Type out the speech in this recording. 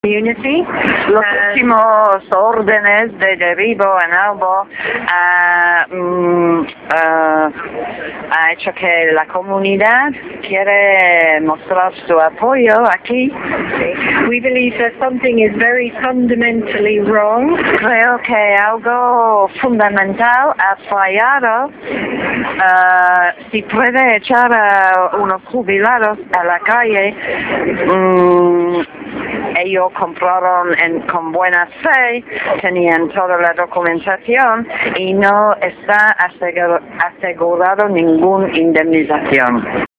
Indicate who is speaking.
Speaker 1: Unity.
Speaker 2: Los últimos órdenes de derribo en Albo ha hecho que la comunidad quiere mostrar su apoyo aquí.
Speaker 1: We believe that something is very fundamentally wrong.
Speaker 2: Creo que algo fundamental ha fallado. Si puede echar a unos jubilados a la calle, ellos compraron con buena fe, tenían toda la documentación y no está asegurado ninguna indemnización.